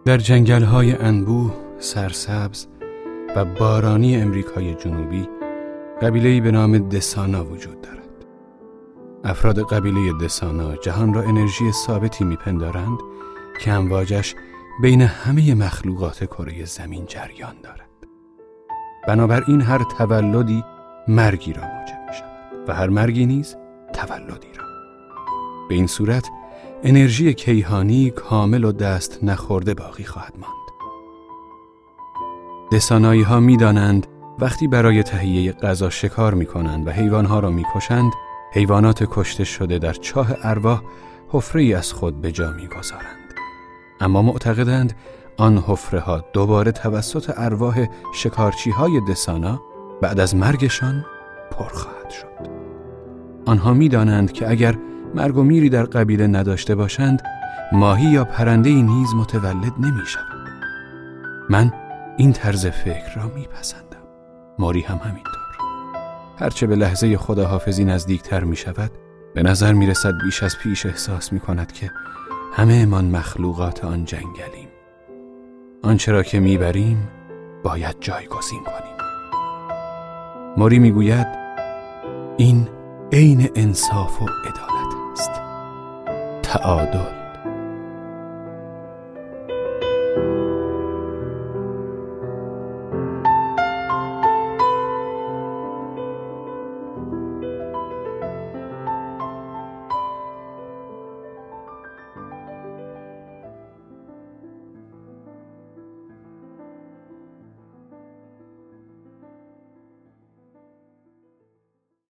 در جنگل‌های انبوه، سرسبز و بارانی امریکای جنوبی قبیله‌ای به نام دسانا وجود دارد. افراد قبیله دسانا جهان را انرژی ثابتی میپندارند که امواجش بین همه مخلوقات کره زمین جریان دارد. بنابراین هر تولدی مرگی را موجب می‌شود و هر مرگی نیز تولدی را. به این صورت انرژی کیهانی کامل و دست نخورده باقی خواهد ماند. دسانایی ها می دانند وقتی برای تهیه غذا شکار می کنند و حیوانها را می کشند، حیوانات کشته شده در چاه ارواح حفره‌ای از خود به جا می گذارند. اما معتقدند آن حفره ها دوباره توسط ارواح شکارچی های دسانا بعد از مرگشان پر خواهد شد. آنها می دانند که اگر مرگ و میری در قبیله نداشته باشند، ماهی یا پرنده‌ای نیز متولد نمی شود. من این طرز فکر را می پسندم. موری هم همینطور. هرچه به لحظه خداحافظی نزدیکتر می شود، به نظر می رسد بیش از پیش احساس می کند که همه من مخلوقات آن جنگلیم. آنچه را که می بریم باید جایگزین کنیم. موری می گوید این عین انصاف و عدالت است. تعادل.